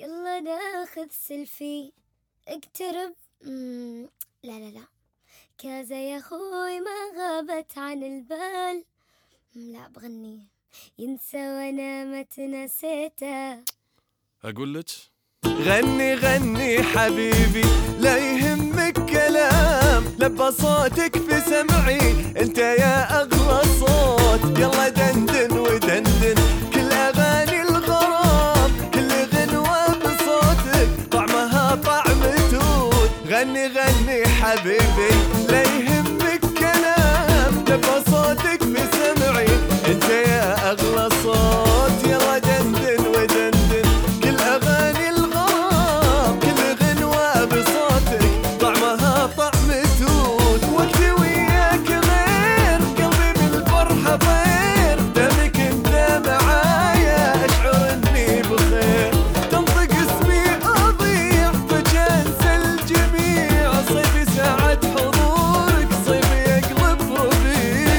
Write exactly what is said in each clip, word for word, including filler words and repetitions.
يلا ناخذ سيلفي. اقترب. مم. لا لا لا كذا يا خوي ما غابت عن البال. مم، لا بغني ينسى وانا ما تنسيته. اقول لك غني غني حبيبي لا يهمك كلام، لبى صوتك في سمعي انت يا اغلى صوت. يلا دندن ودندن كل اغاني الغرام، كل غنوة بصوتك طعمها طعم توت. غني غني حبيبي لا يهمك كلام، لبى صوتك في سمعي انت يا اغلى صوت. يلا دندن ودندن كل اغاني الغرام، كل غنوة بصوتك طعمها طعم توت. وقتي وياك غير قلبي بالفرحة طير، دمك انت معايا اشعر اني بخير. تنطق اسمي اضيع فجأة الجميع، صيفي ساعة حضورك صيفي يقلب ربيع.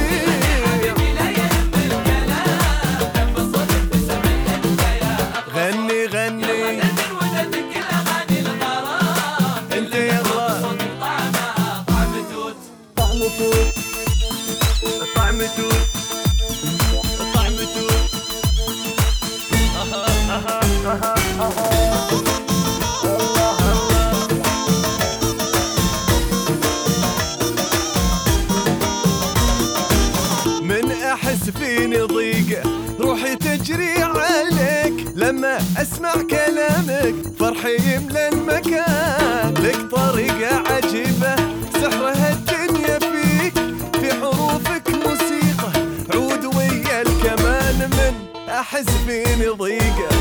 غني غني انت يلا طعم توت طعم توت طعم توت طعم توت. من احس فيني ضيقة روحي تجري عليك، لما اسمع كلامك فرحي يملى المكان. لك طريقة عجيبة سحرها الدنيا فيك، في حروفك موسيقى عود ويا الكمان. من احس فيني ضيقة